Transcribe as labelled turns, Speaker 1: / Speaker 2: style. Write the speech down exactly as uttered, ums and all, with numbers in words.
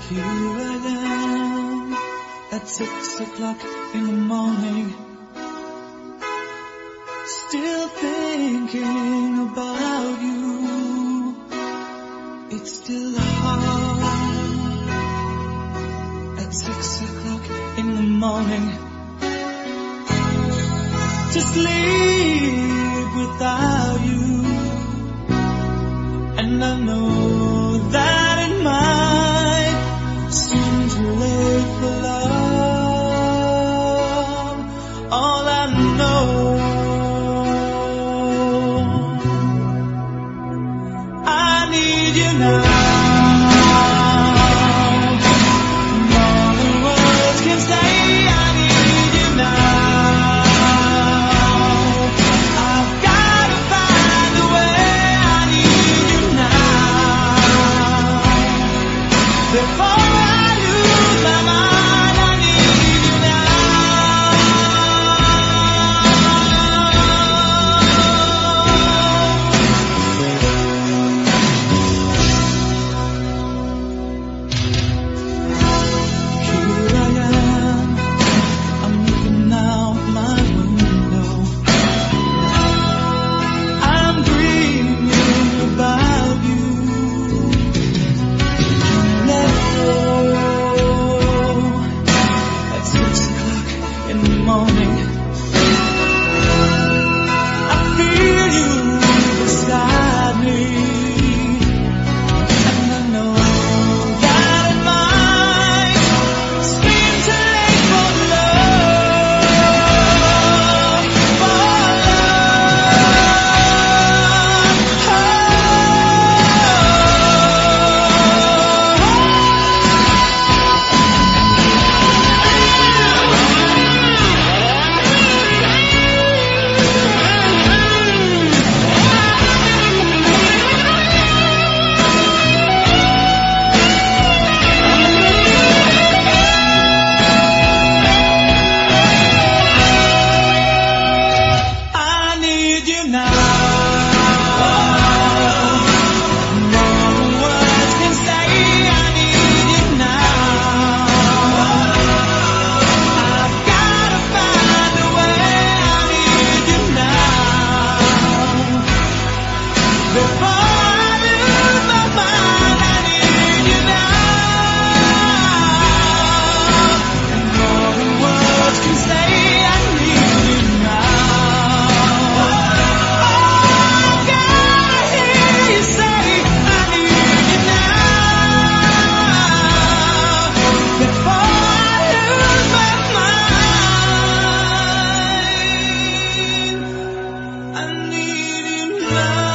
Speaker 1: Here I am at six o'clock in the morning, still thinking about you. It's still hard at six o'clock in the morning to sleep without you. And I know that it might seem too late for love. All I know, I need you now. More than words can say, I need you now. I've gotta find a way, I need you now. Before I need you now.